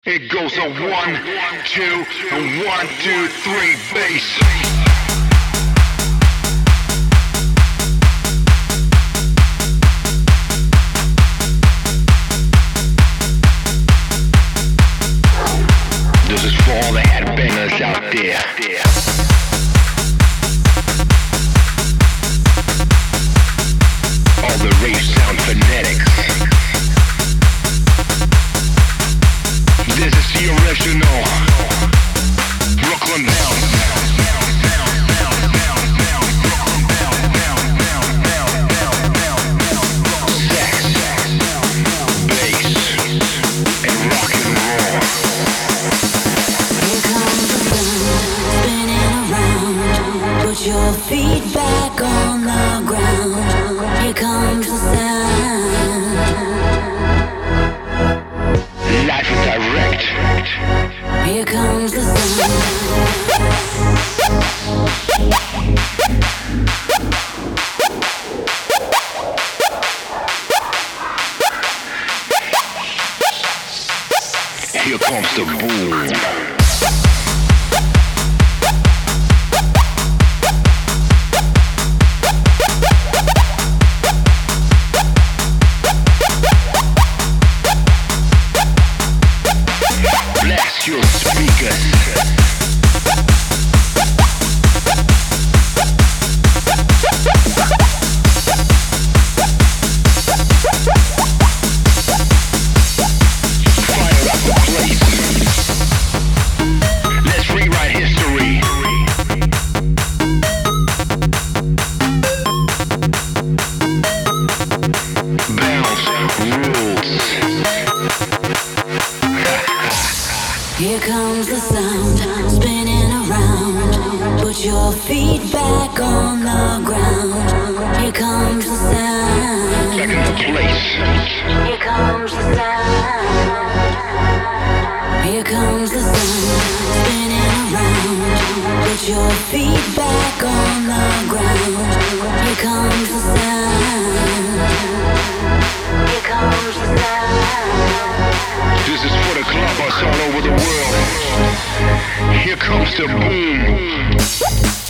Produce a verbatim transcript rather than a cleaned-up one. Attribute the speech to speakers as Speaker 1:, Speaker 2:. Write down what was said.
Speaker 1: It goes on one, two, and one, two, three, bass. This is for all the headbangers out there. All the rave sound fanatics. This is the original Brooklyn Bounce. Sex, bass, and rock and roll.
Speaker 2: Here comes the sun, spinning around. Put your feet back on the ground. Here comes the sound.
Speaker 1: Life direct.
Speaker 2: Here comes the sun.
Speaker 1: Here comes the boom. Blast your speakers. Fire up the place. Let's rewrite history. Bounce rules.
Speaker 2: Here comes the sound, spinning around. Put your feet back on the ground. Here comes the sound.
Speaker 1: Back in the place.
Speaker 2: Here comes the sound. Here comes the sound, spinning around. Put your feet back on the ground. Here comes the sound. Here comes the sound.
Speaker 1: This is for the clubbers all over the world. Here comes the boom.